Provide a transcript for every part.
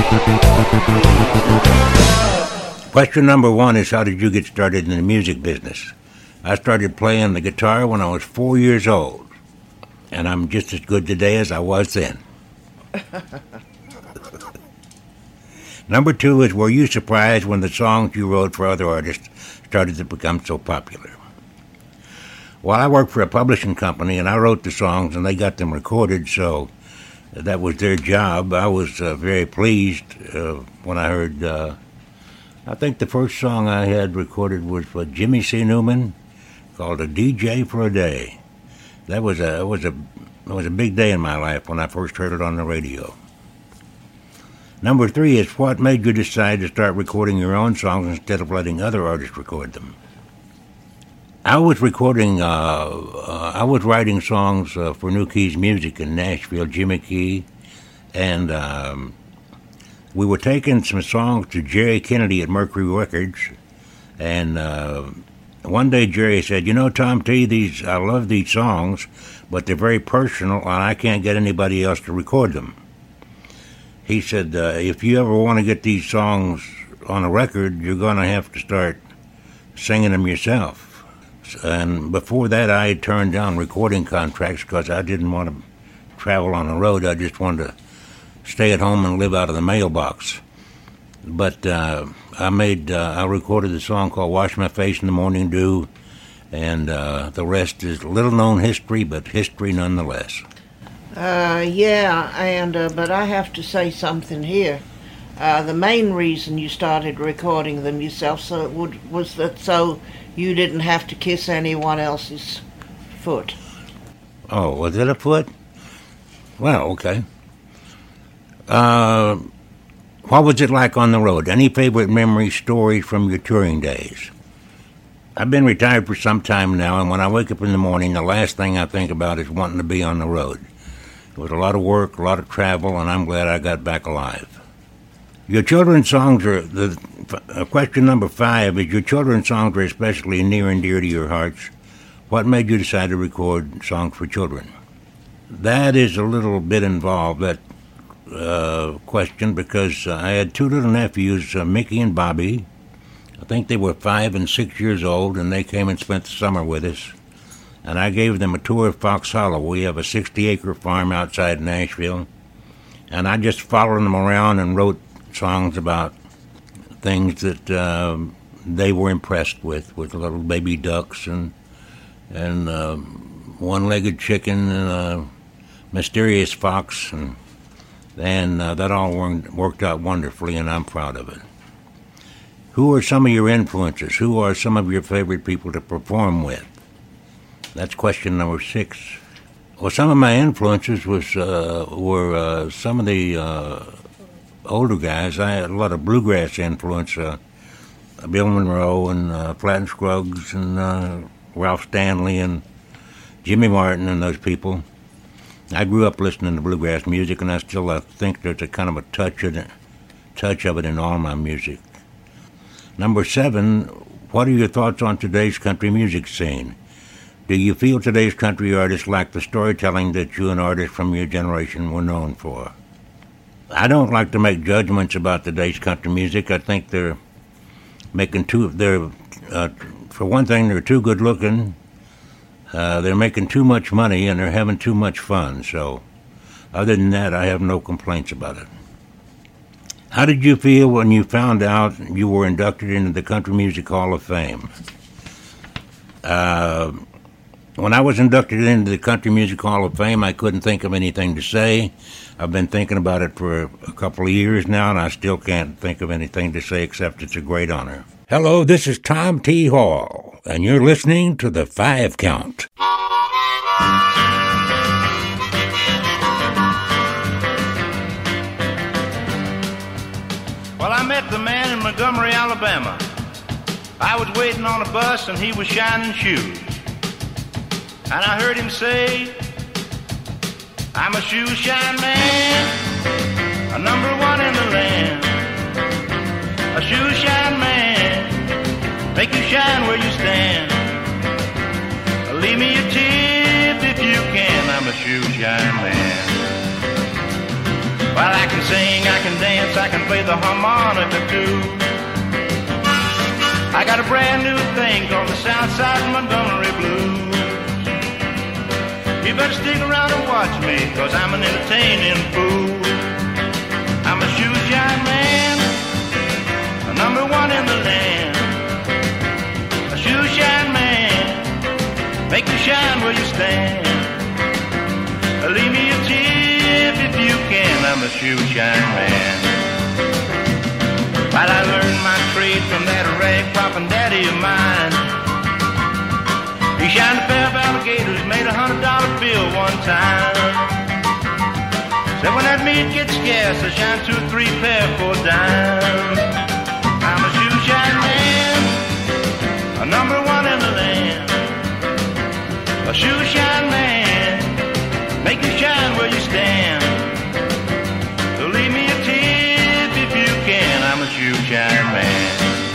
Question number one is, how did you get started in the music business? I started playing the guitar when I was 4 years old, and I'm just as good today as I was then. Number two is, were you surprised when the songs you wrote for other artists started to become so popular? Well, I worked for a publishing company, and I wrote the songs, and they got them recorded, so that was their job. I was very pleased when I heard, I think the first song I had recorded was for Jimmy C. Newman, called A DJ for a Day. That was a big day in my life when I first heard it on the radio. Number three is, what made you decide to start recording your own songs instead of letting other artists record them? I was writing songs for New Keys Music in Nashville, Jimmy Key, and we were taking some songs to Jerry Kennedy at Mercury Records, and one day Jerry said, Tom T., I love these songs, but they're very personal, and I can't get anybody else to record them. He said, if you ever want to get these songs on a record, you're going to have to start singing them yourself. And before that, I had turned down recording contracts because I didn't want to travel on the road. I just wanted to stay at home and live out of the mailbox. But I recorded a song called Wash My Face in the Morning Dew, and the rest is little-known history, but history nonetheless. But I have to say something here. The main reason you started recording them yourself was so you didn't have to kiss anyone else's foot. Oh, was it a foot? Well, okay. What was it like on the road? Any favorite memories, stories from your touring days? I've been retired for some time now, and when I wake up in the morning, the last thing I think about is wanting to be on the road. It was a lot of work, a lot of travel, and I'm glad I got back alive. Your children's songs are, question number 5 is, your children's songs are especially near and dear to your hearts. What made you decide to record songs for children? That is a little bit involved, that question, because I had 2 little nephews, Mickey and Bobby. I think they were 5 and 6 years old, and they came and spent the summer with us. And I gave them a tour of Fox Hollow. We have a 60-acre farm outside Nashville, and I just followed them around and wrote songs about things that they were impressed with little baby ducks and one-legged chicken and a mysterious fox, and that all worked out wonderfully, and I'm proud of it. Who are some of your influences? Who are some of your favorite people to perform with? That's question number 6. Well, some of my influences were some of the older guys. I had a lot of bluegrass influence, Bill Monroe and Flatt and Scruggs and Ralph Stanley and Jimmy Martin and those people. I grew up listening to bluegrass music, and I still think there's a kind of a touch of it in all my music. Number 7, what are your thoughts on today's country music scene? Do you feel today's country artists lack the storytelling that you and artists from your generation were known for? I don't like to make judgments about today's country music. I think for one thing, they're too good looking. They're making too much money, and they're having too much fun. So, other than that, I have no complaints about it. How did you feel when you found out you were inducted into the Country Music Hall of Fame? When I was inducted into the Country Music Hall of Fame, I couldn't think of anything to say. I've been thinking about it for a couple of years now, and I still can't think of anything to say except it's a great honor. Hello, this is Tom T. Hall, and you're listening to The 5 Count. Well, I met the man in Montgomery, Alabama. I was waiting on a bus, and he was shining shoes. And I heard him say, I'm a shoe shine man, a number 1 in the land. A shoe shine man, make you shine where you stand. Leave me a tip if you can, I'm a shoe shine man. Well, I can sing, I can dance, I can play the harmonica too. I got a brand new thing called the Southside Montgomery Blues. You better stick around and watch me, cause I'm an entertaining fool. I'm a shoe shine man, a number one in the land. A shoe shine man, make you shine where you stand. Leave me a tip if you can, I'm a shoe shine man. While I learned my trade from that rag poppin' daddy of mine, he shined a pair of alligators, made $100 bill one time. Said when that meat gets scarce, I shine 2 or 3 pair for a dime. I'm a shoe shine man, a number one in the land. A shoe shine man, make you shine where you stand. So leave me a tip if you can, I'm a shoe shine man.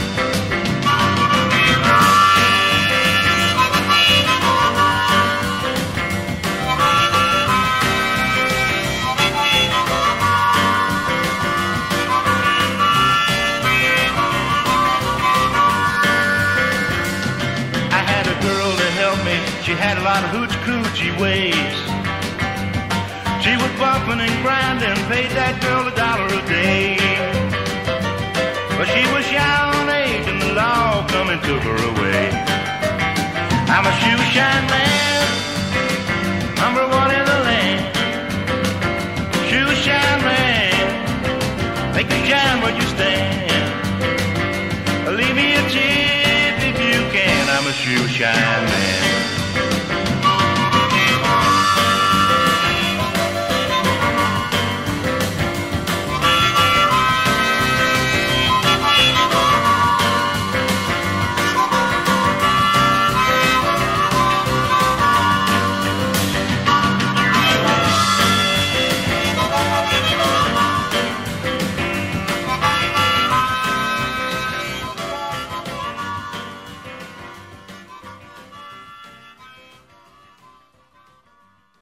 She had a lot of hoochie-coochie ways. She was bumping and grinding, paid that girl $1 a day. But she was shy on age and the law come and took her away. I'm a shoe shine man, number one in the land. Shoe shine man, make you shine where you stand. Leave me a tip if you can, I'm a shoe shine man.